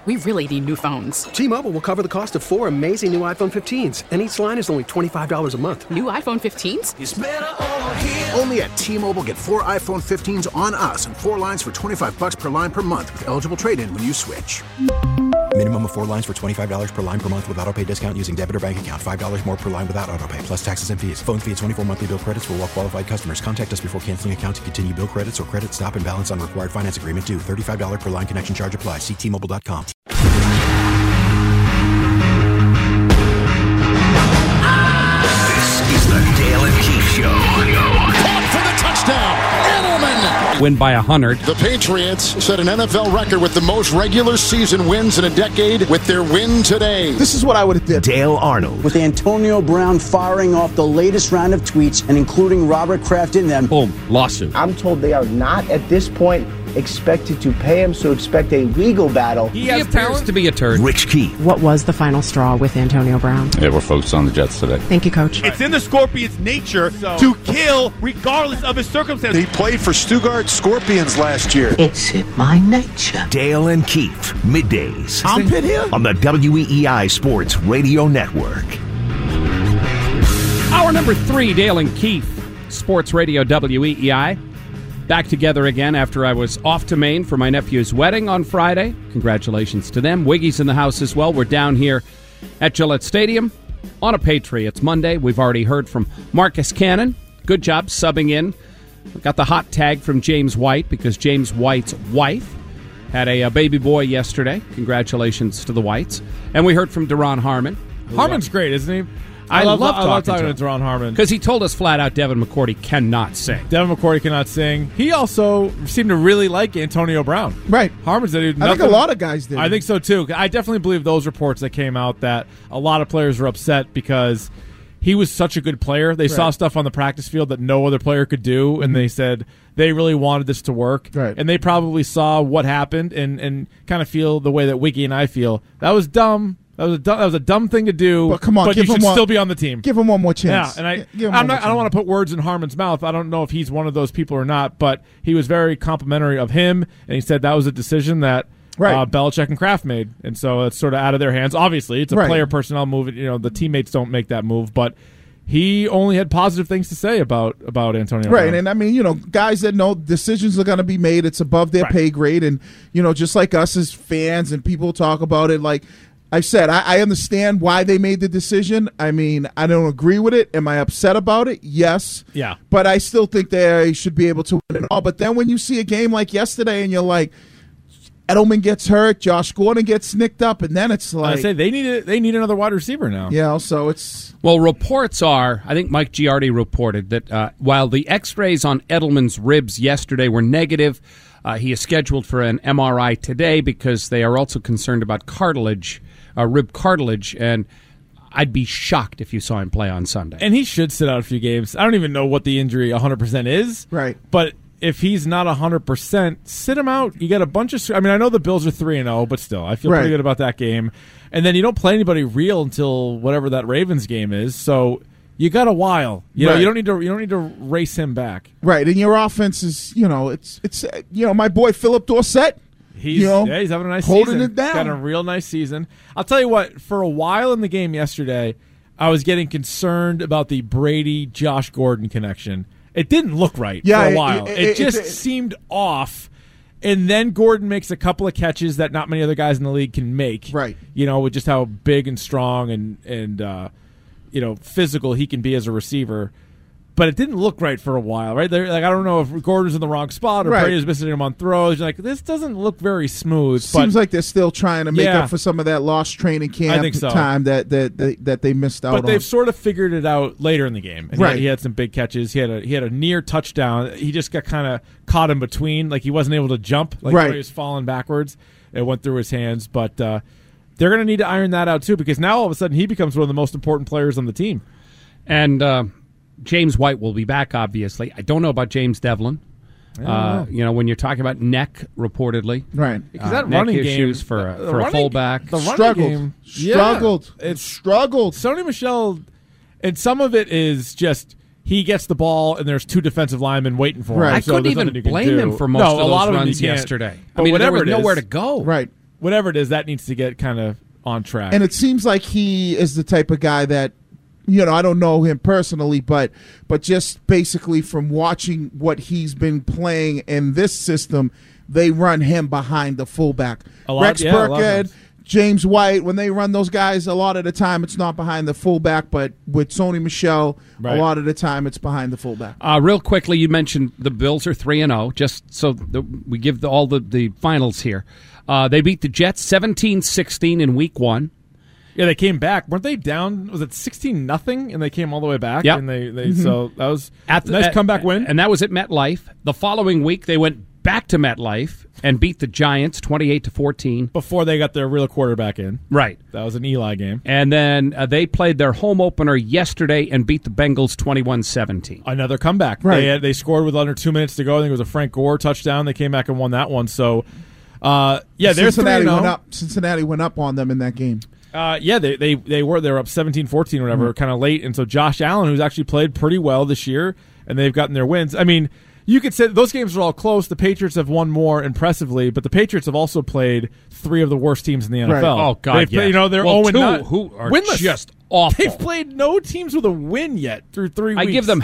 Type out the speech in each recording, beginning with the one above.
We really need new phones. T-Mobile will cover the cost of 4 amazing new iPhone 15s, and each line is only $25 a month. New iPhone 15s? It's better over here. Only at T-Mobile, get 4 iPhone 15s on us and 4 lines for $25 per line per month with eligible trade-in when you switch. Minimum of 4 lines for $25 per line per month with autopay discount using debit or bank account. $5 more per line without autopay, plus taxes and fees. Phone fee at 24 monthly bill credits for well-qualified customers. Contact us before canceling account to continue bill credits or credit stop and balance on required finance agreement due. $35 per line connection charge applies. See T-Mobile.com. This is the Dale and Keith Show. Caught for the touchdown. Edelman. Win by 100. The Patriots set an NFL record with the most regular season wins in a decade with their win today. This is what I would have did. Dale Arnold. With Antonio Brown firing off the latest round of tweets and including Robert Kraft in them. Boom. Lawsuit. I'm told they are not at this point expected to pay him, so expect a legal battle. He appears to be a turd. Rich Keith. What was the final straw with Antonio Brown? Yeah, we're focused on the Jets today. Thank you, Coach. It's in the Scorpion's nature to kill regardless of his circumstances. He played for Stuttgart Scorpions last year. It's in my nature. Dale and Keith. Middays. Armpit here? On the WEEI Sports Radio Network. Hour number 3, Dale and Keith, Sports Radio WEEI. Back together again after I was off to Maine for my nephew's wedding on Friday. Congratulations to them. Wiggy's in the house as well. We're down here at Gillette Stadium on a Patriots Monday. We've already heard from Marcus Cannon. Good job subbing in. We got the hot tag from James White because James White's wife had a baby boy yesterday. Congratulations to the Whites. And we heard from Deron Harmon. Harmon's great, isn't he? I love talking to Deron Harmon. Because he told us flat out Devin McCourty cannot sing. Devin McCourty cannot sing. He also seemed to really like Antonio Brown. Right. Harmon said I think a lot of guys did. I think so, too. I definitely believe those reports that came out that a lot of players were upset because he was such a good player. They saw stuff on the practice field that no other player could do, and they said they really wanted this to work. Right. And they probably saw what happened and kind of feel the way that Wiggy and I feel. That was dumb. That was a dumb thing to do. But come on, but you should still be on the team. Give him one more chance. Yeah, and I don't want to put words in Harmon's mouth. I don't know if he's one of those people or not, but he was very complimentary of him, and he said that was a decision that Belichick and Kraft made, and so it's sort of out of their hands. Obviously, it's a player personnel move. You know, the teammates don't make that move, but he only had positive things to say about Antonio Brown. And I mean, you know, guys that know decisions are going to be made. It's above their pay grade, and you know, just like us as fans and people talk about it, like I said, I understand why they made the decision. I mean, I don't agree with it. Am I upset about it? Yes. Yeah. But I still think they should be able to win it all. But then when you see a game like yesterday and you're like, Edelman gets hurt, Josh Gordon gets nicked up, and then it's like I say they need another wide receiver now. Yeah, so it's reports are, I think Mike Giardi reported that while the X-rays on Edelman's ribs yesterday were negative, he is scheduled for an MRI today because they are also concerned about cartilage. Rib cartilage, and I'd be shocked if you saw him play on Sunday. And he should sit out a few games. I don't even know what the injury 100% is. Right. But if he's not 100%, sit him out. You got a bunch of... I mean, I know the Bills are 3-0, but still, I feel pretty good about that game. And then you don't play anybody real until whatever that Ravens game is, so you got a while. You know, you don't need to race him back. Right, and your offense is, you know, it's you know, my boy Philip Dorsett. He's having a nice season. Holding it down. Got a real nice season. I'll tell you what, for a while in the game yesterday, I was getting concerned about the Brady-Josh Gordon connection. It didn't look right for a while. It just seemed off. And then Gordon makes a couple of catches that not many other guys in the league can make. Right. You know, with just how big and strong and you know, physical he can be as a receiver. But it didn't look right for a while, right? Like, I don't know if Gordon's in the wrong spot or Brady's missing him on throws. You're like, this doesn't look very smooth. Seems like they're still trying to make up for some of that lost training camp time that they missed out on. But they've sort of figured it out later in the game. And he had some big catches. He had a near touchdown. He just got kind of caught in between. Like, he wasn't able to jump. Like, he was falling backwards. It went through his hands. But they're going to need to iron that out, too, because now all of a sudden he becomes one of the most important players on the team. And James White will be back, obviously. I don't know about James Devlin. You know, when you're talking about neck, reportedly. Right. Because that neck running issues game, for a fullback. The running game. Struggled. It struggled. Sony Michel, and some of it is just he gets the ball and there's two defensive linemen waiting for him. I couldn't even blame him for most of those runs yesterday. I mean, there was nowhere to go. Right. whatever it is, that needs to get kind of on track. And it seems like he is the type of guy that, I don't know him personally, but just basically from watching what he's been playing in this system, they run him behind the fullback. Rex Burkhead, James White, when they run those guys, a lot of the time it's not behind the fullback, but with Sony Michel, a lot of the time it's behind the fullback. Real quickly, you mentioned the Bills are 3-0, just so we give all the finals here. They beat the Jets 17-16 in Week 1. Yeah, they came back. Weren't they down? Was it 16-0? And they came all the way back. Yep. And they so that was a nice comeback win. And that was at MetLife. The following week, they went back to MetLife and beat the Giants 28-14 before they got their real quarterback in. Right. That was an Eli game. And then they played their home opener yesterday and beat the Bengals 21-17. Another comeback. Right. They scored with under 2 minutes to go. I think it was a Frank Gore touchdown. They came back and won that one. So, they're 3-0. Cincinnati went up on them in that game. They were up 17-14 or whatever, kind of late. And so Josh Allen, who's actually played pretty well this year, and they've gotten their wins. I mean, you could say those games are all close. The Patriots have won more impressively, but the Patriots have also played 3 of the worst teams in the NFL. Right. Oh, God, they're 0-9. Who are winless. Just awful. They've played no teams with a win yet through 3 weeks. I give them,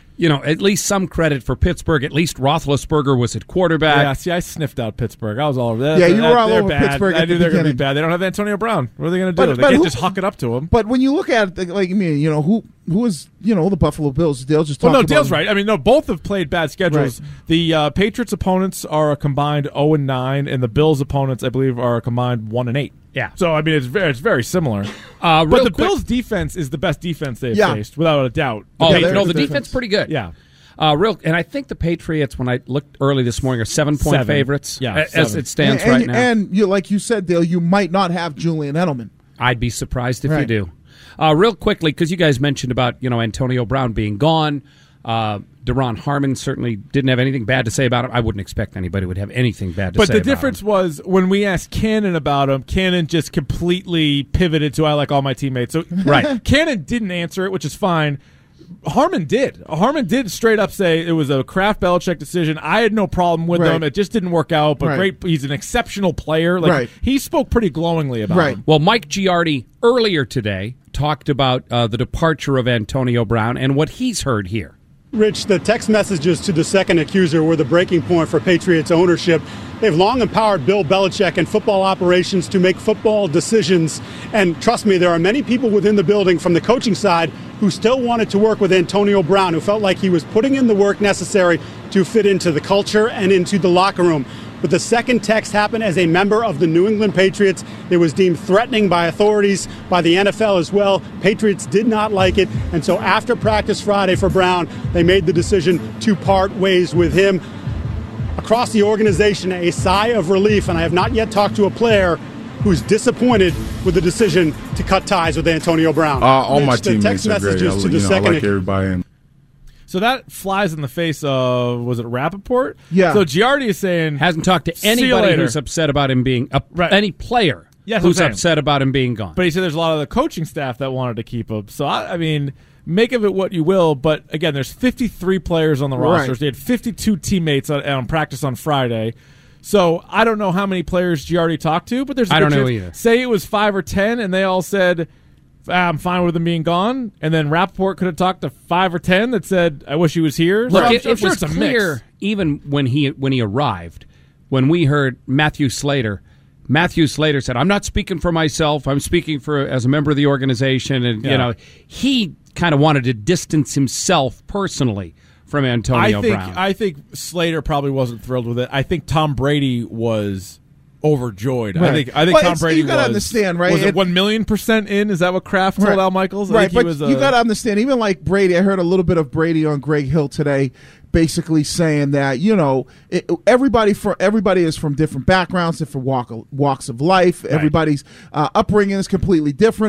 at least some credit for Pittsburgh. At least Roethlisberger was at quarterback. Yeah, see, I sniffed out Pittsburgh. I was all over that. Yeah, you were all over bad. Pittsburgh. I knew they were going to be bad. They don't have Antonio Brown. What are they going to do? They can't just huck it up to him. But when you look at it, who is the Buffalo Bills? Dale just talked about Dale's right. I mean, both have played bad schedules. Right. The Patriots' opponents are a combined 0-9, and the Bills' opponents, I believe, are a combined 1-8. Yeah. So I mean, it's very similar. But the Bills' defense is the best defense they've faced, without a doubt. The defense pretty good. Yeah. And I think the Patriots, when I looked early this morning, are 7-point favorites. Yeah, as it stands right now. And like you said, Dale, you might not have Julian Edelman. I'd be surprised if you do. Real quickly, because you guys mentioned about Antonio Brown being gone. Deron Harmon certainly didn't have anything bad to say about him. I wouldn't expect anybody would have anything bad to say about him. But the difference was when we asked Cannon about him, Cannon just completely pivoted to I like all my teammates. So right. Cannon didn't answer it, which is fine. Harmon did. Harmon did straight up say it was a Kraft Belichick decision. I had no problem with him. It just didn't work out. But great, he's an exceptional player. He spoke pretty glowingly about him. Well, Mike Giardi earlier today talked about the departure of Antonio Brown and what he's heard here. Rich, the text messages to the second accuser were the breaking point for Patriots ownership. They've long empowered Bill Belichick and football operations to make football decisions. And trust me, there are many people within the building from the coaching side who still wanted to work with Antonio Brown, who felt like he was putting in the work necessary to fit into the culture and into the locker room. But the second text happened as a member of the New England Patriots. It was deemed threatening by authorities, by the NFL as well. Patriots did not like it. And so after practice Friday for Brown, they made the decision to part ways with him. Across the organization, a sigh of relief, and I have not yet talked to a player who's disappointed with the decision to cut ties with Antonio Brown. All my teammates are great. I like everybody. So that flies in the face of, was it Rappaport? Yeah. So Giardi is saying hasn't talked to anybody who's upset about him being any player who's upset about him being gone. But he said there's a lot of the coaching staff that wanted to keep him. So I mean, make of it what you will. But again, there's 53 players on the rosters. They had 52 teammates on practice on Friday. So I don't know how many players Giardi talked to, but there's I don't know either. Say it was 5 or 10, and they all said, I'm fine with him being gone. And then Rappaport could have talked to 5 or 10 that said, I wish he was here. Look, so it was clear, even when he arrived, when we heard Matthew Slater said, I'm not speaking for myself. I'm speaking as a member of the organization. And, he kind of wanted to distance himself personally from Antonio Brown. I think Slater probably wasn't thrilled with it. I think Tom Brady was overjoyed. Right. I think Tom Brady you gotta understand, right? Was it 1,000,000% in? Is that what Kraft told Al Michaels? Right, but you got to understand, even like Brady, I heard a little bit of Brady on Greg Hill today, basically saying that, everybody is from different backgrounds, different walks of life. Right. Everybody's upbringing is completely different.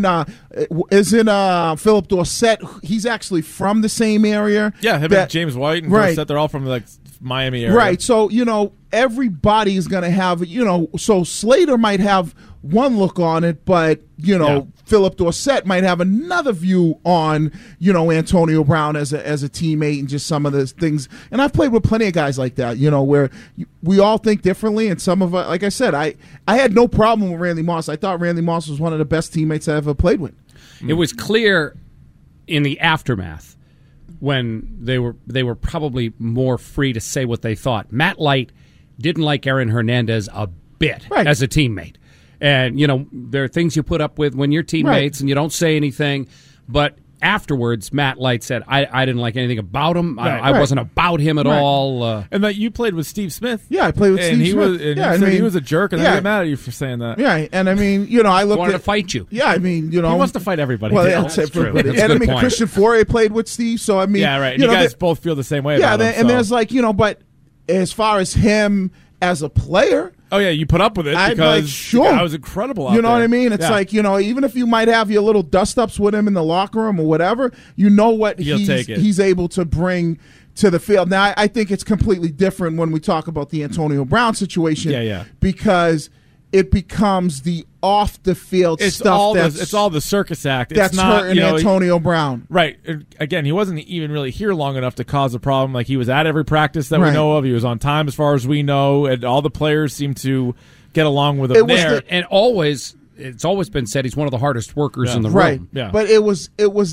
Philip Dorsett, he's actually from the same area. Yeah, him and James White and Dorsett, they're all from Miami area. Right, so, everybody is going to have, so Slater might have one look on it, but Philip Dorsett might have another view on Antonio Brown as a teammate and just some of the things. And I've played with plenty of guys like that, where we all think differently. And some of us, like I said, I had no problem with Randy Moss. I thought Randy Moss was one of the best teammates I ever played with. It was clear in the aftermath when they were probably more free to say what they thought. Matt Light didn't like Aaron Hernandez a bit as a teammate. And, there are things you put up with when you're teammates and you don't say anything. But afterwards, Matt Light said, I didn't like anything about him. I wasn't about him at all. And that you played with Steve Smith. Yeah, I played with Steve Smith. He was a jerk, and I get mad at you for saying that. Yeah, and I mean, I looked wanted to fight you. Yeah, I mean, he wants to fight everybody. Well, that's everybody. True. And I mean, Christian Fourier played with Steve, so I mean. Yeah, right. You guys both feel the same way about him. And there's but as far as him as a player. Oh, yeah, you put up with it because the guy was incredible out there. You know what I mean? It's even if you might have your little dust-ups with him in the locker room or whatever, what he's able to bring to the field. Now, I think it's completely different when we talk about the Antonio Brown situation because it becomes the off-the-field stuff it's all the circus act. That's not hurting Antonio Brown. Right. Again, he wasn't even really here long enough to cause a problem. Like, he was at every practice that we know of. He was on time as far as we know, and all the players seem to get along with him there. And it's always been said he's one of the hardest workers in the room. Right. Yeah. But it was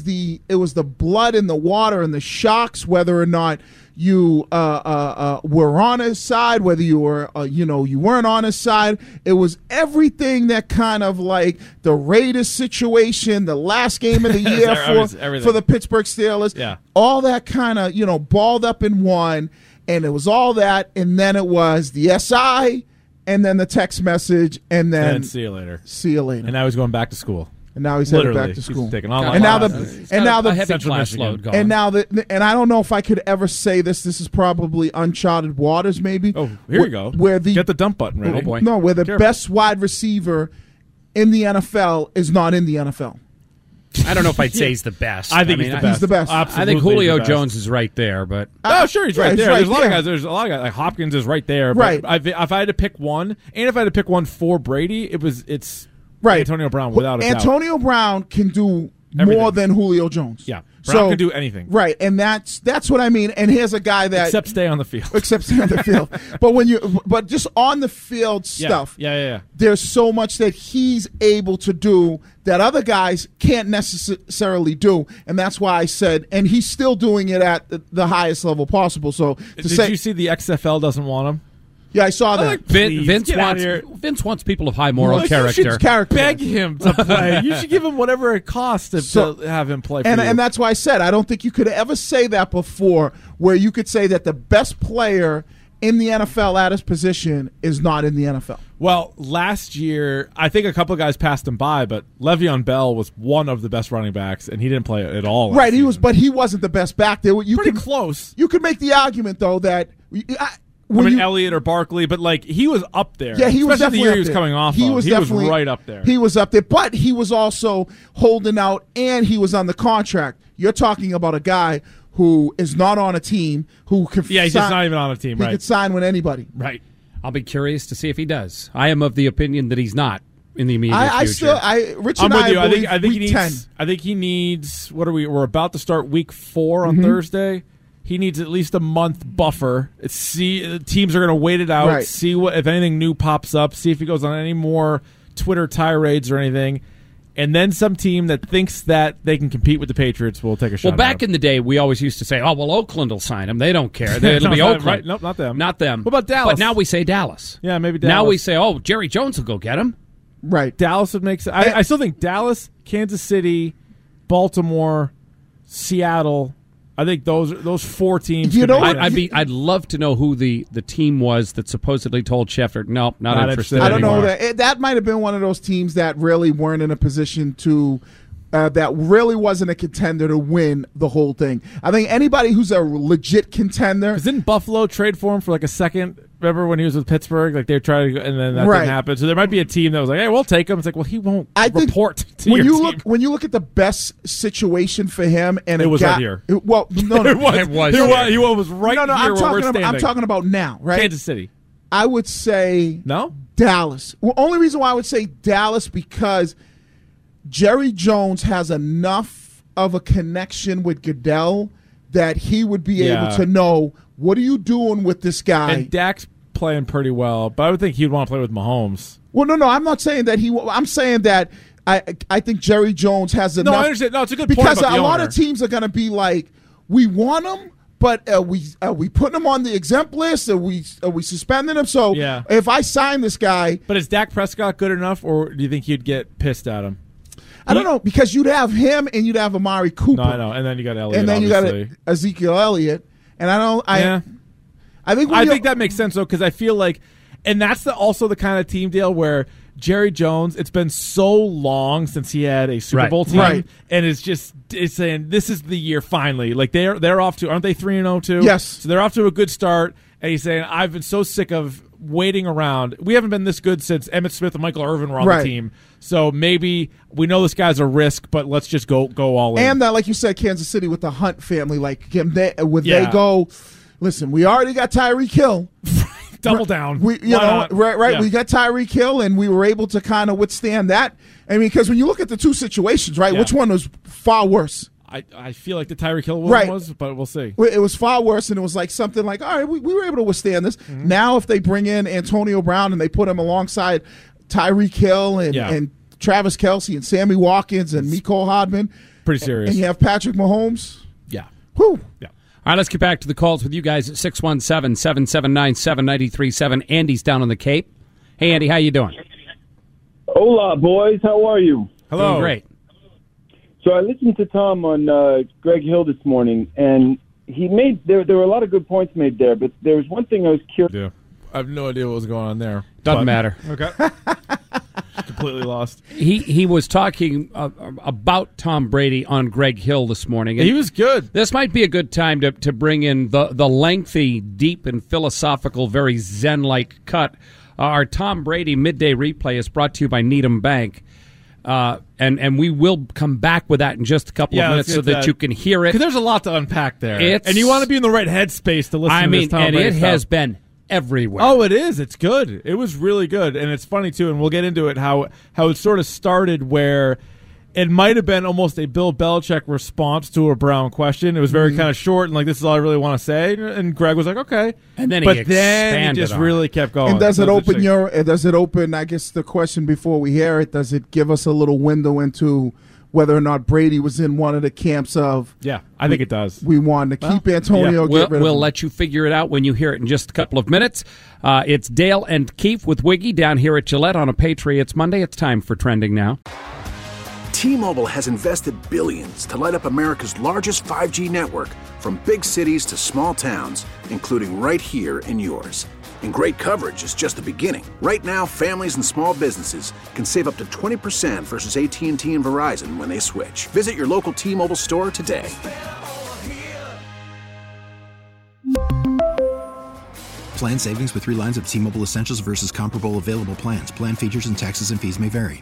the blood in the water and the shocks, whether or not you were on his side, whether you were you weren't on his side. It was everything that kind of like the Raiders situation, the last game of the year for the Pittsburgh Steelers. Yeah. All that kind of balled up in one, and it was all that, and then it was the SI. And then the text message, and then see you later. See you later. And now he's going back to school. And now he's headed back to school. He's taking online classes. And now the heavy class load going. And now and I don't know if I could ever say this. This is probably uncharted waters, maybe. Oh, here you go. Get the dump button ready. Oh boy. No, where the best wide receiver in the NFL is not in the NFL. I don't know if I'd say he's the best. I think he's the best. Absolutely, I think Julio Jones is right there, but sure, he's right there. There's a lot of guys. There's a lot of guys. Like Hopkins is right there. But if I had to pick one, and if I had to pick one for Brady, it's Antonio Brown without a doubt. Antonio Brown can do more than Julio Jones. Yeah, Brown can do anything. Right, and that's what I mean. And here's a guy that except stay on the field. But just on the field stuff. Yeah. There's so much that he's able to do that other guys can't necessarily do, and that's why I said, and he's still doing it at the highest level possible. So did you see the XFL doesn't want him? Yeah, I saw that. Vince wants people of high moral character. You should beg him to play. You should give him whatever it costs to have him play for you. And that's why I said I don't think you could ever say that before, where you could say that the best player in the NFL at his position is not in the NFL. Well, last year, I think a couple of guys passed him by, but Le'Veon Bell was one of the best running backs, and he didn't play at all. Right, but he wasn't the best back there. Pretty close. You could make the argument, though, that Elliott or Barkley, but like he was up there. Yeah, he was definitely definitely the year up he was there. coming off. He was right up there. He was up there, but he was also holding out, and he was on the contract. You're talking about a guy who is not on a team who could. Yeah, he's just not even on a team. He could sign with anybody. Right. I'll be curious to see if he does. I am of the opinion that he's not in the immediate future. Richard, I'm with you. I think he needs. What are we? We're about to start week 4 on Thursday. He needs at least a month buffer. Teams are going to wait it out, see if anything new pops up, see if he goes on any more Twitter tirades or anything. And then some team that thinks that they can compete with the Patriots will take a shot. Well, back in the day, we always used to say, Oakland will sign him. They don't care. It'll be Oakland. Right. Nope, not them. Not them. What about Dallas? But now we say Dallas. Yeah, maybe Dallas. Now we say, Jerry Jones will go get him. Right. Dallas would make sense. I still think Dallas, Kansas City, Baltimore, Seattle. I think those 4 teams. I'd love to know who the team was that supposedly told Schefter, nope, not interested. I don't anymore. know that might have been one of those teams that really weren't in a position to. That really wasn't a contender to win the whole thing. I think anybody who's a legit contender. Because didn't Buffalo trade for him for like a second? Remember when he was with Pittsburgh? Like they were trying to, and then that didn't happen. So there might be a team that was like, "Hey, we'll take him." It's like, well, he won't report to when your you team. When you look at the best situation for him, and it was right here. It was right here where we're standing. I'm talking about now, right? Kansas City. I would say no. Dallas. Well, only reason why I would say Dallas because Jerry Jones has enough of a connection with Goodell that he would be able to know, what are you doing with this guy? And Dak's playing pretty well, but I would think he'd want to play with Mahomes. Well, no, I'm not saying that I'm saying that I think Jerry Jones has enough. No, I understand. No, it's a good point because about the a lot owner. of teams are going to be like, we want him, but we putting him on the exempt list? Are we suspending him? So if I sign this guy, but is Dak Prescott good enough, or do you think you'd get pissed at him? I don't know, because you'd have him and you'd have Amari Cooper. No, I know, and then you got Elliott, and then obviously. you got Ezekiel Elliott, and I think that makes sense though, because I feel like, and that's also the kind of team deal where Jerry Jones, it's been so long since he had a Super Bowl team, and it's saying this is the year finally. Like they're off to, aren't they 3-0 too? Yes. So they're off to a good start, and he's saying, I've been so sick of waiting around. We haven't been this good since Emmitt Smith and Michael Irvin were on the team. So maybe we know this guy's a risk, but let's just go all in. And like you said, Kansas City with the Hunt family, like they go, listen, we already got Tyreek Hill. Double down. We got Tyreek Hill, and we were able to kind of withstand that. I mean, because when you look at the two situations, which one was far worse? I feel like the Tyreek Hill one was, but we'll see. It was far worse, and it was like something like, all right, we were able to withstand this. Mm-hmm. Now if they bring in Antonio Brown and they put him alongside Tyreek Hill and Travis Kelce and Sammy Watkins and Mecole Hardman. Pretty serious. And you have Patrick Mahomes. Yeah. Whew. Yeah. All right, let's get back to the calls with you guys at 617-779-7937. Andy's down on the Cape. Hey, Andy, how you doing? Hola, boys. How are you? Hello. Doing great. So I listened to Tom on Greg Hill this morning, and he made there were a lot of good points made there, but there was one thing I was curious. Yeah. I have no idea what was going on there. Doesn't matter. Okay. Completely lost. He was talking about Tom Brady on Greg Hill this morning. He was good. This might be a good time to bring in the lengthy, deep, and philosophical, very Zen-like cut. Our Tom Brady Midday Replay is brought to you by Needham Bank. And we will come back with that in just a couple of minutes so that you can hear it. Because there's a lot to unpack there. And you want to be in the right headspace to listen to this Tom Brady stuff. Has been everywhere. Oh, it is. It's good. It was really good. And it's funny, too, and we'll get into it, how it sort of started where it might have been almost a Bill Belichick response to a Brown question. It was very kind of short and like, this is all I really want to say. And Greg was like, okay. And then he just really kept going. And does it open, I guess the question before we hear it, does it give us a little window into whether or not Brady was in one of the camps of... Yeah, I think it does. We wanted to keep Antonio, get rid of him. We'll let you figure it out when you hear it in just a couple of minutes. It's Dale and Keefe with Wiggy down here at Gillette on a Patriots Monday. It's time for Trending Now. T-Mobile has invested billions to light up America's largest 5G network, from big cities to small towns, including right here in yours. And great coverage is just the beginning. Right now, families and small businesses can save up to 20% versus AT&T and Verizon when they switch. Visit your local T-Mobile store today. Plan savings with 3 lines of T-Mobile Essentials versus comparable available plans. Plan features and taxes and fees may vary.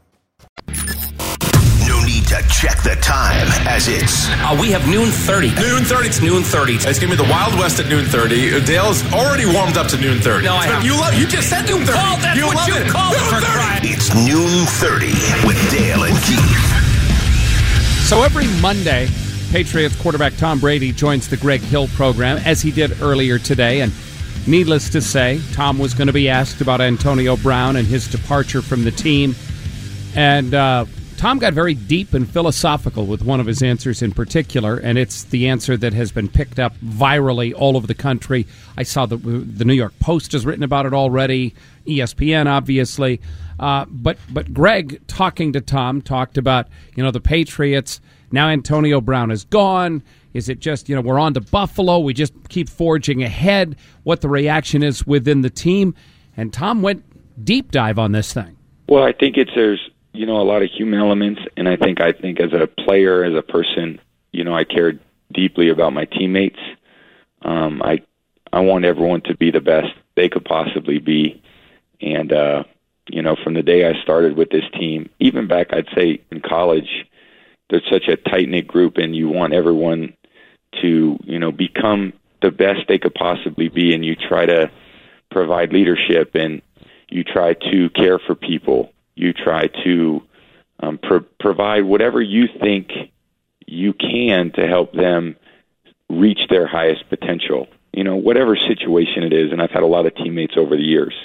Need to check the time, as it's we have noon 30. Noon 30. It's noon 30. It's gonna be the Wild West at noon 30. Dale's already warmed up to noon 30. No, I haven't. You just said noon 30. That's you what you called it for crying. It's noon 30 with Dale and Keefe. So every Monday, Patriots quarterback Tom Brady joins the Greg Hill program, as he did earlier today. And needless to say, Tom was going to be asked about Antonio Brown and his departure from the team. And Tom got very deep and philosophical with one of his answers in particular, and it's the answer that has been picked up virally all over the country. I saw the New York Post has written about it already, ESPN, obviously. But Greg, talking to Tom, talked about, the Patriots. Now Antonio Brown is gone. Is it just, we're on to Buffalo, we just keep forging ahead, what the reaction is within the team? And Tom went deep dive on this thing. Well, I think there's a lot of human elements, and I think as a player, as a person, I care deeply about my teammates. I want everyone to be the best they could possibly be. And, from the day I started with this team, even back, I'd say in college, there's such a tight-knit group, and you want everyone to, become the best they could possibly be, and you try to provide leadership. And, You try to care for people. You try to provide whatever you think you can to help them reach their highest potential, whatever situation it is. And I've had a lot of teammates over the years.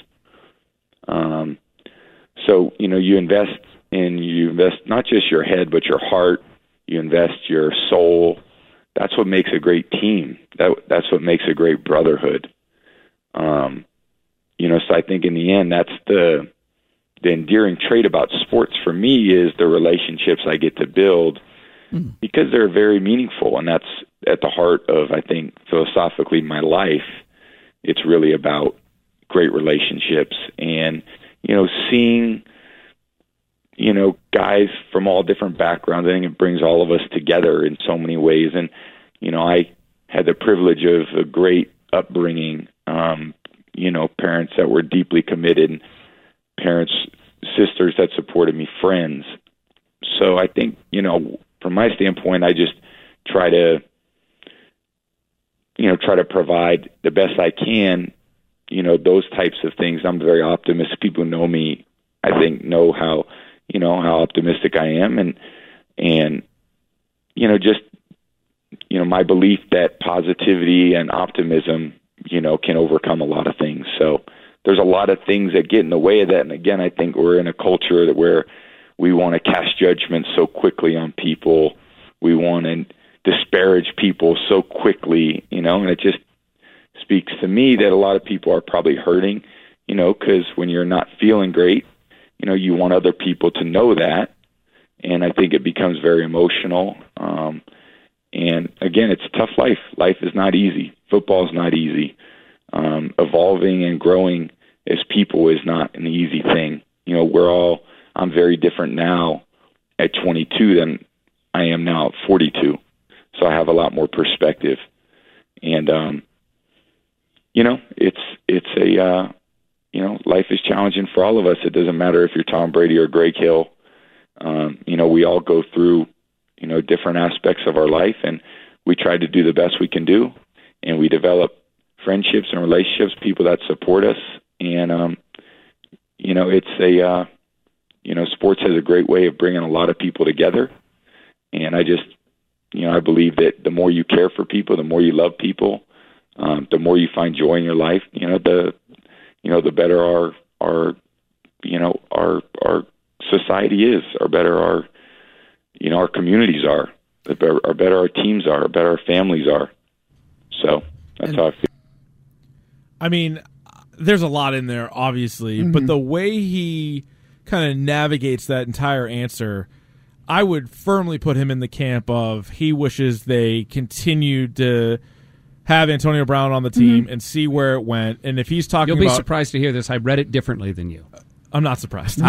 So, you invest not just your head, but your heart. You invest your soul. That's what makes a great team. That's what makes a great brotherhood. So I think in the end, that's the endearing trait about sports for me is the relationships I get to build because they're very meaningful. And that's at the heart of, I think, philosophically, my life. It's really about great relationships and, seeing, guys from all different backgrounds. I think it brings all of us together in so many ways. And, I had the privilege of a great upbringing, parents that were deeply committed, parents, sisters that supported me, friends. So I think, from my standpoint, I just try to provide the best I can, those types of things. I'm very optimistic. People who know me, I think, know how optimistic I am. And just, my belief that positivity and optimism, can overcome a lot of things. So there's a lot of things that get in the way of that. And again, I think we're in a culture where we want to cast judgment so quickly on people. We want to disparage people so quickly, and it just speaks to me that a lot of people are probably hurting, because when you're not feeling great, you want other people to know that. And I think it becomes very emotional. And again, it's a tough life. Life is not easy. Football is not easy. Evolving and growing as people is not an easy thing. I'm very different now at 22 than I am now at 42. So I have a lot more perspective. And, life is challenging for all of us. It doesn't matter if you're Tom Brady or Greg Hill. We all go through, different aspects of our life, and we try to do the best we can do. And we develop friendships and relationships, people that support us. And, sports has a great way of bringing a lot of people together. And I just, I believe that the more you care for people, the more you love people, the more you find joy in your life, the better our society is, or better our communities are, the better our teams are, the better our families are. So that's how I feel. I mean, there's a lot in there, obviously, but the way he kind of navigates that entire answer, I would firmly put him in the camp of he wishes they continued to have Antonio Brown on the team and see where it went. And if he's talking You'll be surprised to hear this. I read it differently than you. I'm not surprised.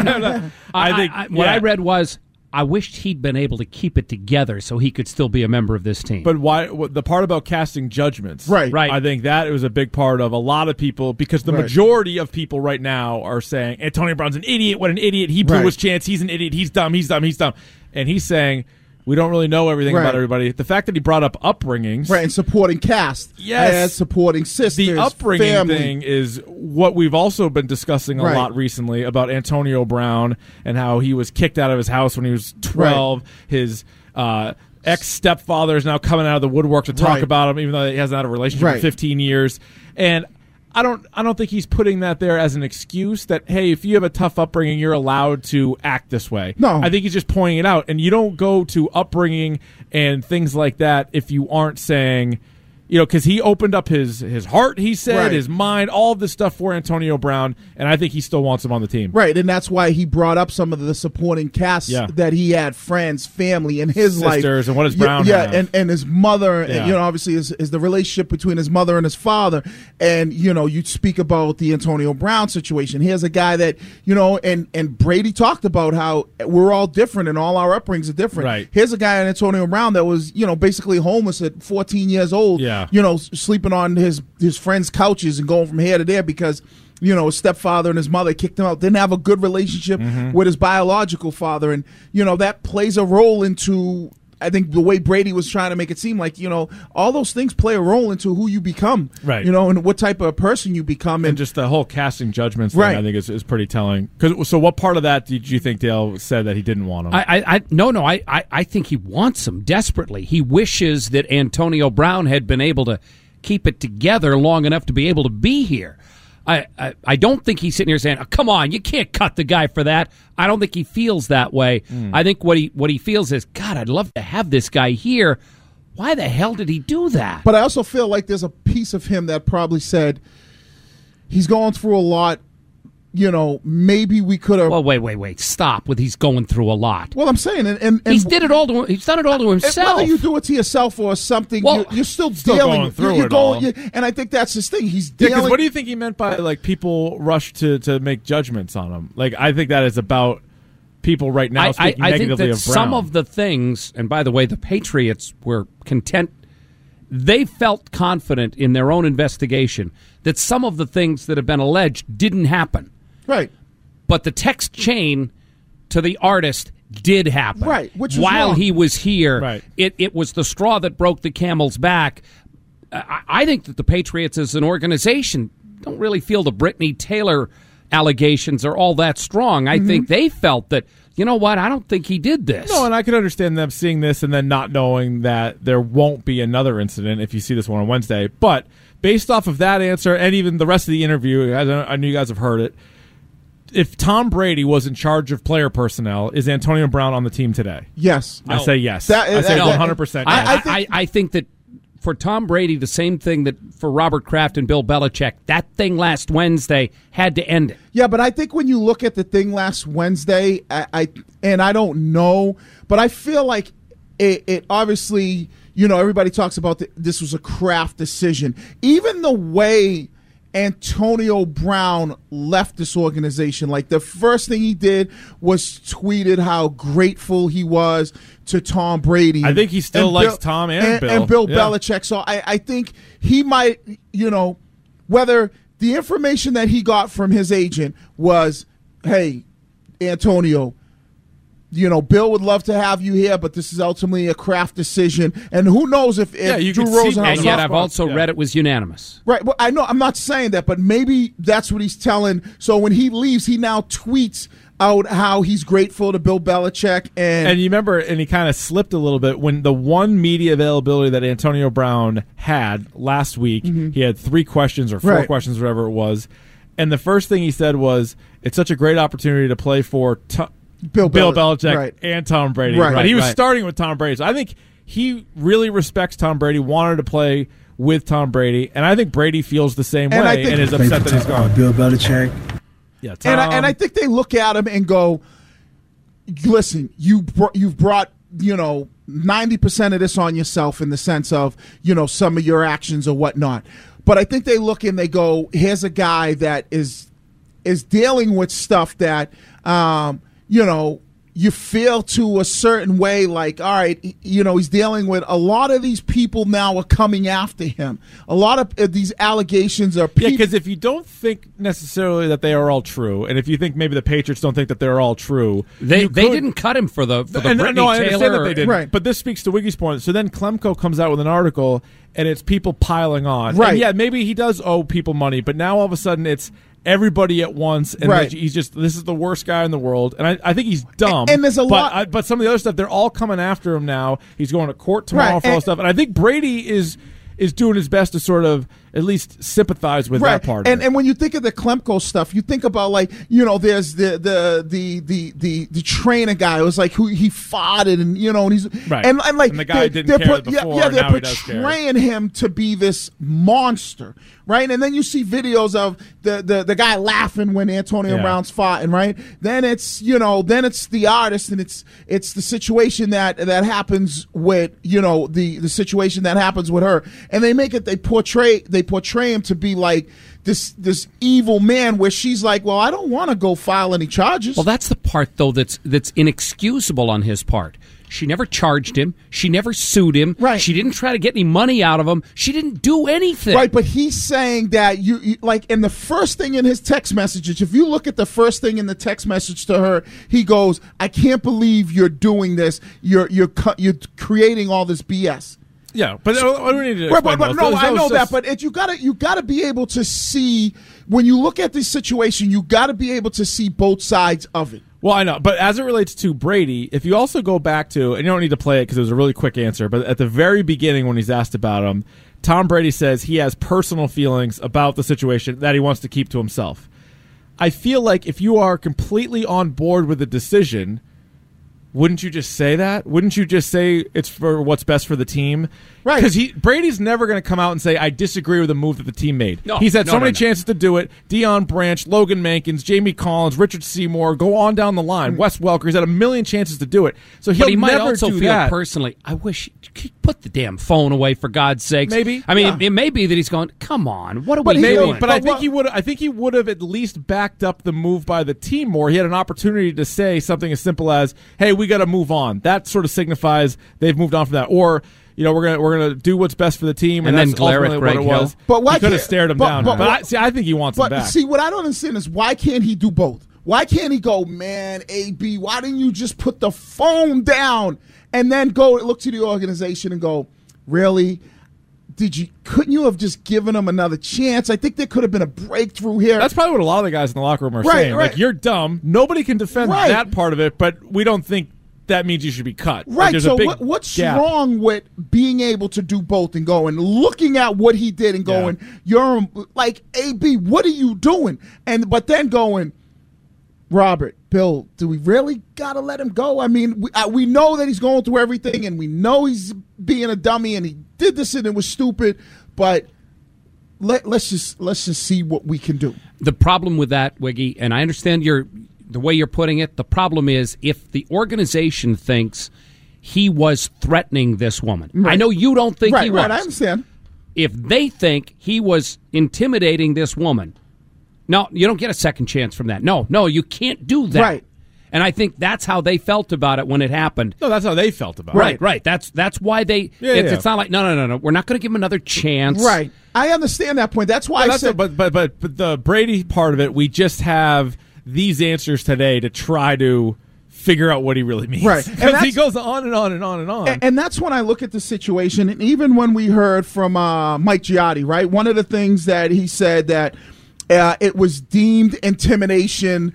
I read was, I wished he'd been able to keep it together so he could still be a member of this team. But why? The part about casting judgments, right? I think that was a big part of a lot of people, because the majority of people right now are saying Antonio Brown's an idiot. What an idiot! He blew his chance. He's an idiot. He's dumb. He's dumb. He's dumb. And he's saying, we don't really know everything about everybody. The fact that he brought up upbringings, and supporting cast, and supporting sisters, the upbringing family thing is what we've also been discussing a lot recently about Antonio Brown and how he was kicked out of his house when he was 12. His ex-stepfather is now coming out of the woodwork to talk about him, even though he hasn't had a relationship for 15 years. And I don't think he's putting that there as an excuse that, hey, if you have a tough upbringing, you're allowed to act this way. No. I think he's just pointing it out. And you don't go to upbringing and things like that if you aren't saying, because he opened up his heart, he said, his mind, all of this stuff for Antonio Brown, and I think he still wants him on the team. Right, and that's why he brought up some of the supporting cast that he had, friends, family in his life. Sisters, and what does Brown have? and his mother, and, obviously is the relationship between his mother and his father. And, you speak about the Antonio Brown situation. Here's a guy that, and Brady talked about how we're all different and all our upbringings are different. Right. Here's a guy in Antonio Brown that was, basically homeless at 14 years old. Yeah. Sleeping on his friends' couches and going from here to there because, his stepfather and his mother kicked him out. Didn't have a good relationship with his biological father. And, that plays a role into I think the way Brady was trying to make it seem like, all those things play a role into who you become, right? And what type of person you become, and just the whole casting judgments thing, I think is pretty telling. So what part of that did you think Dale said that he didn't want him? I think he wants him desperately. He wishes that Antonio Brown had been able to keep it together long enough to be able to be here. I don't think he's sitting here saying, oh, come on, you can't cut the guy for that. I don't think he feels that way. I think what he feels is, God, I'd love to have this guy here. Why the hell did he do that? But I also feel like there's a piece of him that probably said he's going through a lot. Maybe we could have. Well, wait. Stop with he's going through a lot. Well, I'm saying, and he's done it all to himself. Whether you do it to yourself or something, you're still dealing going through it all. And I think that's his thing. He's dealing. Because what do you think he meant by people rush to make judgments on him? I think that is about people right now speaking negatively of Brown. Some of the things, and by the way, the Patriots were content. They felt confident in their own investigation that some of the things that have been alleged didn't happen. Right. But the text chain to the artist did happen. Right. Which was while wrong. He was here, right. It was the straw that broke the camel's back. I think that the Patriots as an organization don't really feel the Brittany Taylor allegations are all that strong. I think they felt that, you know what, I don't think he did this. No, and I could understand them seeing this and then not knowing that there won't be another incident if you see this one on Wednesday. But based off of that answer and even the rest of the interview, I know you guys have heard it, if Tom Brady was in charge of player personnel, is Antonio Brown on the team today? Yes. I say yes. I say 100% yes. I think that for Tom Brady, the same thing that for Robert Kraft and Bill Belichick, that thing last Wednesday had to end it. Yeah, but I think when you look at the thing last Wednesday, I don't know, but I feel like it obviously, everybody talks about this was a Kraft decision. Even the way Antonio Brown left this organization, the first thing he did was tweeted how grateful he was to Tom Brady. I think he still likes Tom and Bill. And Bill Belichick. So I think he might, whether the information that he got from his agent was, hey, Antonio, Bill would love to have you here, but this is ultimately a Kraft decision. And who knows if Drew Rosen. And yet I've also read it was unanimous. Right. Well, I know I'm not saying that, but maybe that's what he's telling. So when he leaves, he now tweets out how he's grateful to Bill Belichick. And you remember, and he kind of slipped a little bit when the one media availability that Antonio Brown had last week, he had 3 questions or 4 questions, whatever it was. And the first thing he said was, it's such a great opportunity to play for Bill Belichick and Tom Brady. Right. But he was starting with Tom Brady. So I think he really respects Tom Brady, wanted to play with Tom Brady, and I think Brady feels the same way and is upset that he's gone. Bill Belichick. Yeah, Tom. And I think they look at him and go, listen, you've brought 90% of this on yourself in the sense of some of your actions or whatnot. But I think they look and they go, here's a guy that is dealing with stuff that you feel to a certain way like, all right, he's dealing with a lot of these people now are coming after him. A lot of these allegations are people. Yeah, because if you don't think necessarily that they are all true, and if you think maybe the Patriots don't think that they're all true, they didn't cut him for the Brittany Taylor. I understand that they didn't. Right. But this speaks to Wiggy's point. So then Klemko comes out with an article, and it's people piling on. Right. And yeah, maybe he does owe people money, but now all of a sudden it's everybody at once, and he's just, this is the worst guy in the world, and I think he's dumb. And there's a lot, but some of the other stuff, they're all coming after him now. He's going to court tomorrow for all stuff, and I think Brady is doing his best to sort of at least sympathize with that part. And when you think of the Klemko stuff, you think about there's the trainer guy. It was who he farted, and and he's and the guy didn't care before. They're portraying him to be this monster, right? And then you see videos of the guy laughing when Antonio Brown's farting, right? Then it's it's the artist, and it's the situation that happens with the situation that happens with her, and they portray him to be like this evil man, where she's like, well, I don't want to go file any charges. Well, that's the part though that's inexcusable on his part. She never charged him. She never sued him. Right. She didn't try to get any money out of him. She didn't do anything. Right, but he's saying that you like in the first thing in his text messages, if you look at the first thing in the text message to her, he goes, I can't believe you're doing this. You're creating all this BS. Yeah, but I don't need to explain but no, I know that. But you gotta be able to see, when you look at this situation, you gotta be able to see both sides of it. Well, I know, but as it relates to Brady, if you also go back to, and you don't need to play it because it was a really quick answer, but at the very beginning when he's asked about him, Tom Brady says he has personal feelings about the situation that he wants to keep to himself. I feel like if you are completely on board with the decision, wouldn't you just say that? Wouldn't you just say it's for what's best for the team? Right. Because Brady's never going to come out and say, I disagree with the move that the team made. No, He's had so many chances to do it. Deion Branch, Logan Mankins, Jamie Collins, Richard Seymour, go on down the line. Wes Welker, he's had a million chances to do it. So but he might never also do feel that. personally, I wish he'd put the damn phone away, for God's sakes. Maybe. I mean, it may be that he's going, come on, what are we Maybe, doing? but I think he would have at least backed up the move by the team more. He had an opportunity to say something as simple as, hey, we got to move on. That sort of signifies they've moved on from that. Or, we're gonna do what's best for the team, and then that's glare at ultimately Greg what it was. Hill. But why he could have can't- stared him but- down. but- But I think he wants him back. See, what I don't understand is why can't he do both? Why can't he go, man, AB, why didn't you just put the phone down and then go look to the organization and go, really? Couldn't you have just given him another chance? I think there could have been a breakthrough here. That's probably what a lot of the guys in the locker room are Right, saying. right. Like, you're dumb. Nobody can defend Right. that part of it, but we don't think that means you should be cut. Like, Right, there's so a big what's gap. wrong with being able to do both and going, looking at what he did and going, you're like, AB, what are you doing? But then going, Robert, Bill, do we really got to let him go? I mean, we know that he's going through everything, and we know he's being a dummy, and he did this and it was stupid, but let's just see what we can do. The problem with that, Wiggy, and I understand the way you're putting it, the problem is if the organization thinks he was threatening this woman. Right. I know you don't think he was. Right, I understand. If they think he was intimidating this woman, no, you don't get a second chance from that. No, you can't do that. Right. And I think that's how they felt about it when it happened. No, that's how they felt about it. Right. That's why they. It's not like no. We're not going to give him another chance. Right. I understand that point. That's why I said. But the Brady part of it, we just have these answers today to try to figure out what he really means. Right. Because he goes on and on and on and on. And that's when I look at the situation, and even when we heard from Mike Giotti, right? One of the things that he said that it was deemed intimidation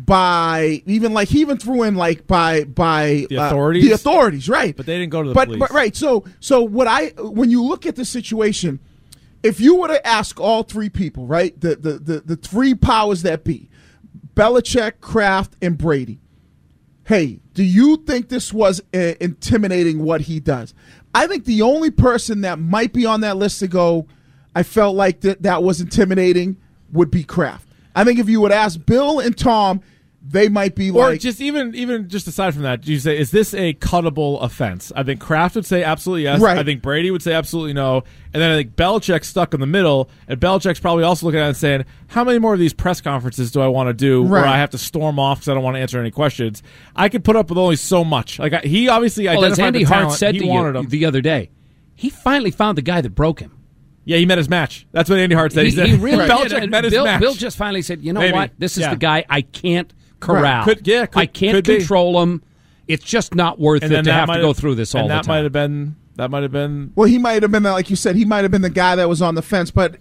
by he even threw in like by the authorities. The authorities, right? But they didn't go to the police. But right. So when you look at the situation, if you were to ask all three people, right, the three powers that be, Belichick, Kraft, and Brady, hey, do you think this was intimidating what he does? I think the only person that might be on that list to go, I felt like that was intimidating, would be Kraft. I think if you would ask Bill and Tom, they might be or like... just even just aside from that, do you say, is this a cuttable offense? I think Kraft would say absolutely yes. Right. I think Brady would say absolutely no. And then I think Belichick's stuck in the middle, and Belichick's probably also looking at it and saying, how many more of these press conferences do I want to do where I have to storm off because I don't want to answer any questions? I could put up with only so much. Like he obviously identified as Andy the Hart talent. said He to wanted you him. the other day, he finally found the guy that broke him. Yeah, he met his match. That's what Andy Hart said. He said He really Belichick did. met his match. Bill just finally said, you know Maybe. what? This is Yeah. the guy I can't corral. Right. I can't control him. It's just not worth it to have to go through this all the time. That might have been. Well, he might have been, like you said, he might have been the guy that was on the fence. But,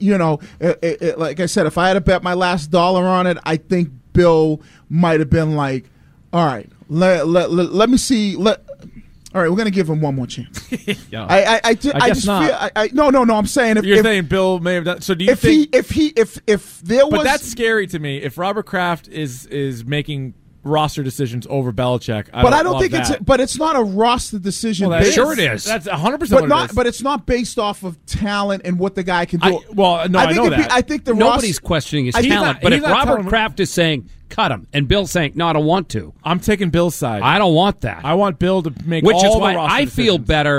like I said, if I had to bet my last dollar on it, I think Bill might have been like, all right, let me see. All right, we're going to give him one more chance. Yeah. I guess just not. feel no. I'm saying You're saying Bill may have done. So do you think if there was? But that's scary to me. If Robert Kraft is making roster decisions over Belichick, I don't think it's. But it's not a roster decision. Well, sure it is. That's 100%. But what it is. But it's not based off of talent and what the guy can do. I know that. I think nobody's questioning his talent. But if Robert Kraft is saying cut him, and Bill's saying no, I don't want to. I'm taking Bill's side. I don't want that. I want Bill to make which all is the why roster I feel decisions. better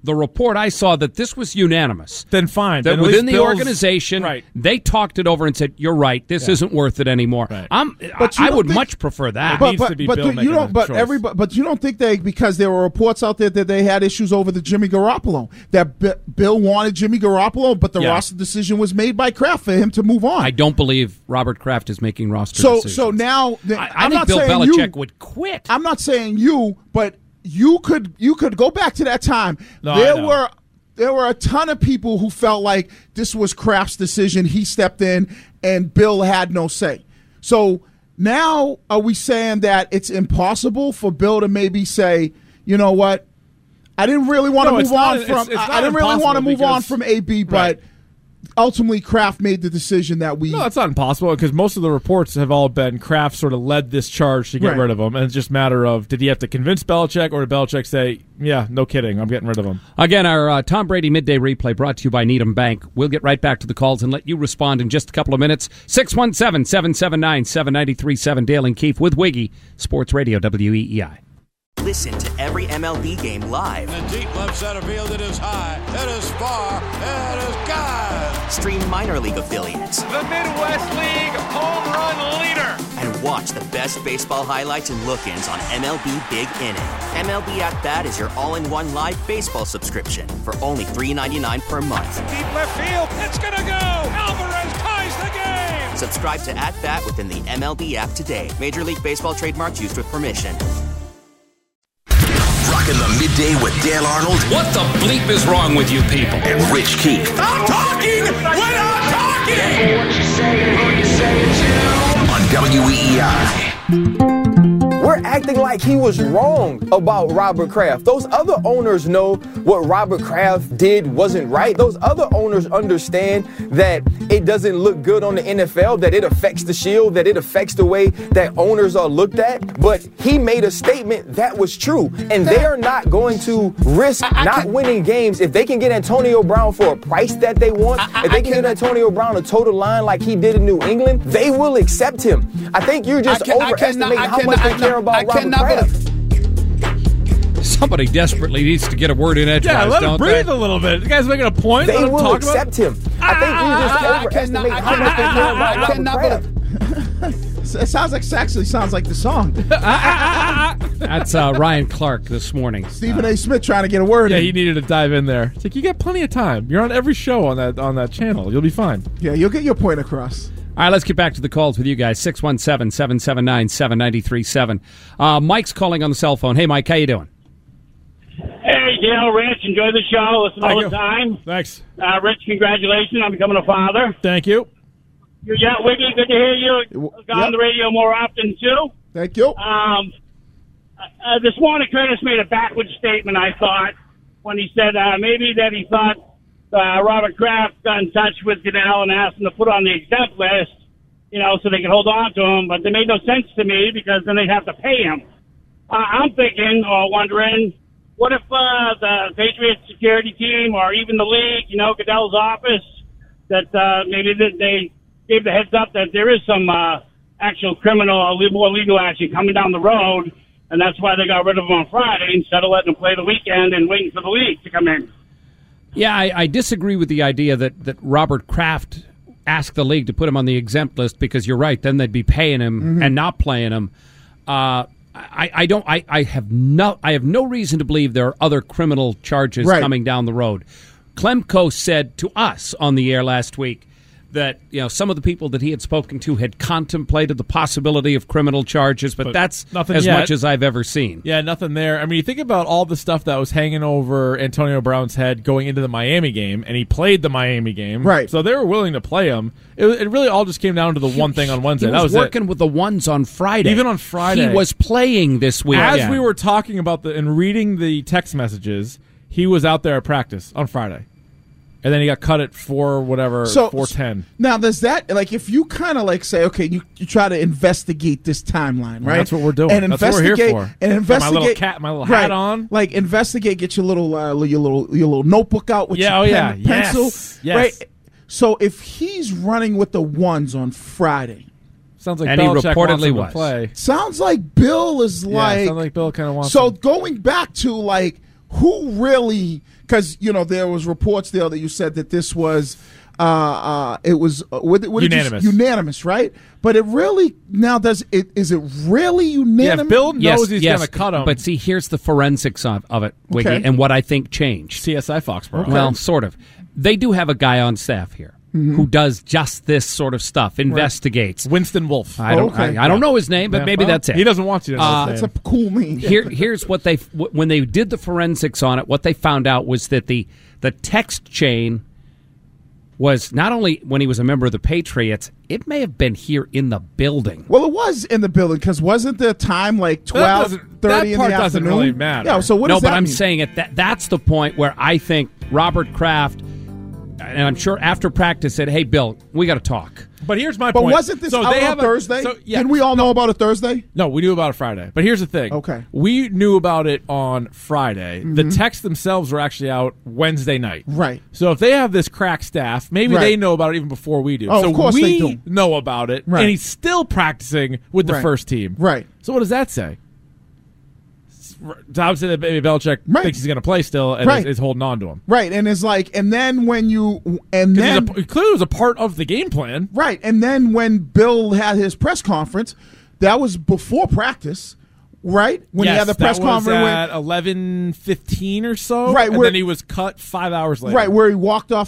the report I saw that this was unanimous. Then fine. That then within the Bill's, organization, right. they talked it over and said, "You're right. This isn't worth it anymore." Right. I would much prefer that. But you don't think because there were reports out there that they had issues over the Jimmy Garoppolo, that Bill wanted Jimmy Garoppolo, but the roster decision was made by Kraft for him to move on. I don't believe Robert Kraft is making roster decisions. So now I think Bill Belichick would quit. I'm not saying you, but you could go back to that time. No, there were a ton of people who felt like this was Kraft's decision. He stepped in, and Bill had no say. So now are we saying that it's impossible for Bill to maybe say, you know what, I didn't really want to move on from I didn't really want to move on from AB, but ultimately Kraft made the decision that we... No, that's not impossible, because most of the reports have all been Kraft sort of led this charge to get rid of him, and it's just a matter of, did he have to convince Belichick, or did Belichick say, yeah, no kidding, I'm getting rid of him? Again, our Tom Brady Midday Replay brought to you by Needham Bank. We'll get right back to the calls and let you respond in just a couple of minutes. 617-779-7937, Dale and Keefe with Wiggy, Sports Radio WEEI. Listen to every MLB game live. In the deep left center field, it is high, it is far, it is gone. Stream minor league affiliates. The Midwest League home run leader. And watch the best baseball highlights and look-ins on MLB Big Inning. MLB At Bat is your all-in-one live baseball subscription for only $3.99 per month. Deep left field, it's gonna go. Alvarez ties the game. Subscribe to At Bat within the MLB app today. Major League Baseball trademarks used with permission. Rocking the midday with Dale Arnold. What the bleep is wrong with you people? And Rich Keefe. I'm talking when I'm talking. What you say and who you say it to. On WEEI. We're acting like he was wrong about Robert Kraft. Those other owners know what Robert Kraft did wasn't right. Those other owners understand that it doesn't look good on the NFL, that it affects the shield, that it affects the way that owners are looked at. But he made a statement that was true. And they are not going to risk not winning games. If they can get Antonio Brown for a price that they want, if they can get Antonio Brown a total line like he did in New England, they will accept him. I think you're just overestimating how much they care about Robert Kraft. Somebody desperately needs to get a word in edgewise, Yeah, let him don't breathe they? a little bit. The guy's making a point. They Let him will talk accept about him. I think you just overestimate how much they care about Robert Kraft. It sounds like the song. That's Ryan Clark this morning. Stephen A. Smith trying to get a word in. Yeah, he needed to dive in there. It's like, you got plenty of time. You're on every show on that channel. You'll be fine. Yeah, you'll get your point across. All right, let's get back to the calls with you guys. 617-779-7937. Mike's calling on the cell phone. Hey, Mike, how you doing? Hey, Dale, Rich, enjoy the show. Listen all the time. Thanks. Rich, congratulations on becoming a father. Thank you. Yeah, Wiggy, good to hear you. Got on the radio more often, too. Thank you. This morning, Curtis made a backward statement, I thought, when he said maybe that he thought Robert Kraft got in touch with Goodell and asked him to put on the exempt list, so they could hold on to him. But they made no sense to me because then they'd have to pay him. I'm thinking or wondering, what if the Patriots security team or even the league, Goodell's office, that maybe they gave the heads up that there is some actual criminal or more legal action coming down the road, and that's why they got rid of him on Friday instead of letting him play the weekend and waiting for the league to come in. Yeah, I disagree with the idea that Robert Kraft asked the league to put him on the exempt list because you're right, then they'd be paying him and not playing him. I have no reason to believe there are other criminal charges coming down the road. Klemko said to us on the air last week that some of the people that he had spoken to had contemplated the possibility of criminal charges, but that's nothing as yet. much as I've ever seen. Yeah, nothing there. I mean, you think about all the stuff that was hanging over Antonio Brown's head going into the Miami game, and he played the Miami game. Right. So they were willing to play him. It really all just came down to the one thing on Wednesday. He that was was working with the ones on Friday. Even on Friday. He was playing this week. As we were talking about and reading the text messages, he was out there at practice on Friday. And then he got cut at 4:10. Now, does that, if you kind of say, okay, you try to investigate this timeline, right? That's what we're doing. And that's what we're here for. And investigate. My little hat on. Investigate, get your little notebook out with your pen and pencil. Yes. Right? So if he's running with the ones on Friday. Sounds like and Belichick he reportedly wants him to play. Sounds like Bill is sounds like Bill kind of wants So him. going back to, who really? Because there was reports there that you said that this was it was unanimous. Unanimous, right? But it really now is it really unanimous? Yeah, if Bill knows he's going to cut him. But see, here's the forensics of it, Wiggy, and what I think changed. CSI Foxborough. Okay. Well, sort of. They do have a guy on staff here who does just this sort of stuff, investigates. Winston Wolf. I don't know his name, but maybe that's it. He doesn't want you to know his name. That's a cool name. Here's what when they did the forensics on it, what they found out was that the text chain was not only when he was a member of the Patriots, it may have been here in the building. Well, it was in the building because wasn't the time like 12:30 in the afternoon? That part doesn't really matter. Yeah, so what does that mean? I'm saying that's the point where I think Robert Kraft, and I'm sure after practice, said, "Hey, Bill, we got to talk." But here's my point. But wasn't this out on Thursday? Didn't we all know about it Thursday? No, we knew about it Friday. But here's the thing. Okay. We knew about it on Friday. The texts themselves were actually out Wednesday night. Right. So if they have this crack staff, maybe they know about it even before we do. Oh, so of course they do. Know about it, and he's still practicing with the first team. Right. So what does that say? Obviously, that maybe Belichick thinks he's going to play still and is holding on to him. Right, and it's like, and then when you, it clearly was a part of the game plan. Right, and then when Bill had his press conference, that was before practice, right? When he had the press conference at 11:15 or so. Right, and then he was cut 5 hours later. Right, where we walked off,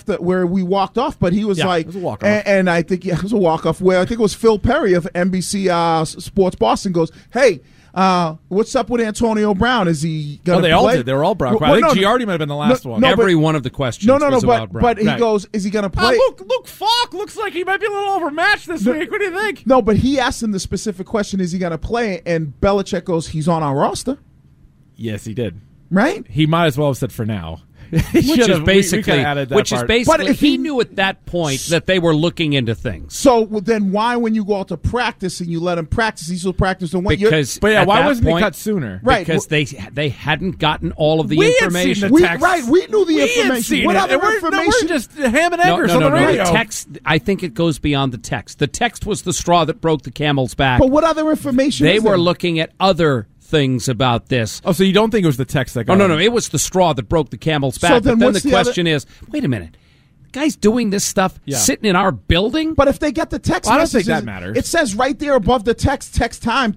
but he was like, it was a walk-off. And I think it was a walk-off where I think it was Phil Perry of NBC Sports Boston goes, "Hey, what's up with Antonio Brown? Is he going to play?" They all did. They were all Brown. I think Giardi might have been the last one. Every one of the questions was about Brown. But he goes, "Is he going to play?" Luke Falk looks like he might be a little overmatched this week. What do you think? No, but he asked him the specific question, "Is he going to play?" And Belichick goes, "He's on our roster." Yes, he did. Right? He might as well have said for now. Which is basically, but if he knew at that point that they were looking into things. So then why, when you go out to practice and you let him practice, he's still practicing what you're... Why wasn't he cut sooner? Right. Because they hadn't gotten all of the information. We knew the information. What other information? We're just ham and eggers on the radio. The text, I think it goes beyond the text. The text was the straw that broke the camel's back. But what other information They is were there? looking at other things about this. Oh, so you don't think it was the text that got No, it was the straw that broke the camel's back. So then but then the question is, wait a minute. The guy's doing this stuff sitting in our building? But if they get the text I don't messages, think that matters. It says right there above the text time,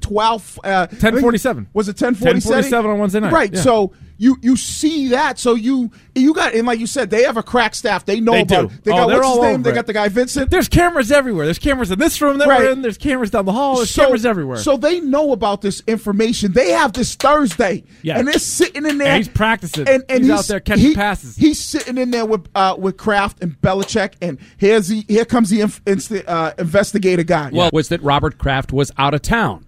10:47. Was it 10:47? 10:47 on Wednesday night. Right, so you see that. So you got, and like you said, they have a crack staff. They know about it. They got, what's his name? They got the guy Vincent. There's cameras everywhere. There's cameras in this room that we're in. There's cameras down the hall. There's cameras everywhere. So they know about this information. They have this Thursday. Yeah. And they're sitting in there. And he's practicing. And he's out there catching passes. He's sitting in there with Kraft and Belichick, and here comes the investigator guy. Well, was that Robert Kraft was out of town.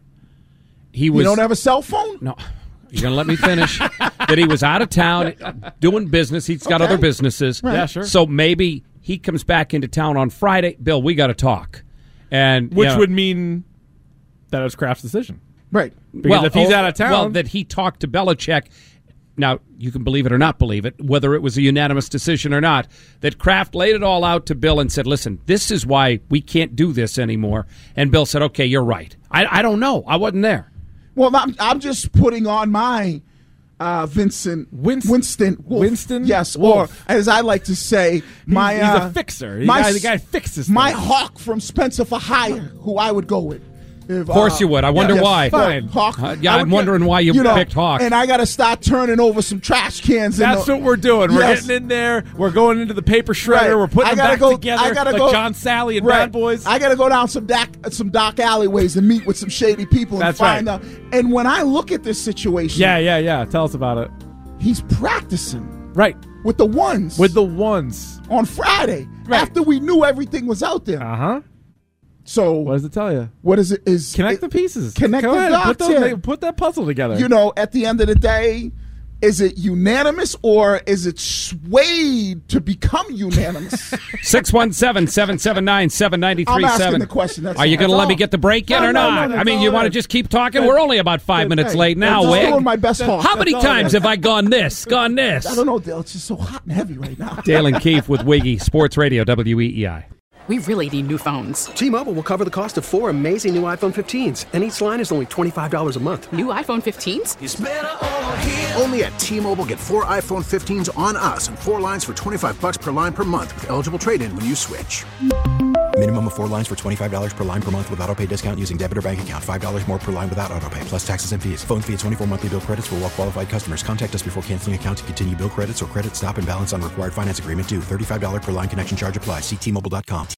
You don't have a cell phone? No. You're going to let me finish? That he was out of town doing business. He's got other businesses. Right. Yeah, sure. So maybe he comes back into town on Friday. Bill, we got to talk. Which would mean that it was Kraft's decision. Right. Because if he's out of town. Well, that he talked to Belichick. Now, you can believe it or not believe it, whether it was a unanimous decision or not, that Kraft laid it all out to Bill and said, listen, this is why we can't do this anymore. And Bill said, okay, you're right. I don't know. I wasn't there. Well, I'm just putting on my Winston Wolf. Winston? Yes, Wolf. or as I like to say, he's a fixer. The guy fixes my things. Hawk from Spencer for Hire, who I would go with. Of course you would. I wonder why. Fine. Hawk. I'm wondering why you picked Hawk. And I got to start turning over some trash cans. That's what we're doing. We're getting in there. We're going into the paper shredder. Right. We're putting them back together like John Sally and Bad Boys. I got to go down some dark alleyways and meet with some shady people and find out. And when I look at this situation... Yeah. Tell us about it. He's practicing. Right. With the ones. On Friday. Right. After we knew everything was out there. Uh-huh. So what does it tell you? What is it? Connect the pieces. Connect the dots. Put that puzzle together. At the end of the day, is it unanimous or is it swayed to become unanimous? 617-779-7937. I'm asking the question. Are you going to let me get the break in or not? No, I mean, you want to just keep talking? We're only about 5 minutes late now, Wig. I'm doing my best Hawk. How many times have I gone this? I don't know, Dale. It's just so hot and heavy right now. Dale and Keefe with Wiggy, Sports Radio, WEEI. We really need new phones. T-Mobile will cover the cost of 4 amazing new iPhone 15s, and each line is only $25 a month. New iPhone 15s? It's better over here. Only at T-Mobile, get 4 iPhone 15s on us and 4 lines for $25 per line per month with eligible trade-in when you switch. Minimum of 4 lines for $25 per line per month with autopay discount using debit or bank account. $5 more per line without autopay, plus taxes and fees. Phone fee at 24 monthly bill credits for well-qualified customers. Contact us before canceling account to continue bill credits or credit stop and balance on required finance agreement due. $35 per line connection charge applies. See T-Mobile.com.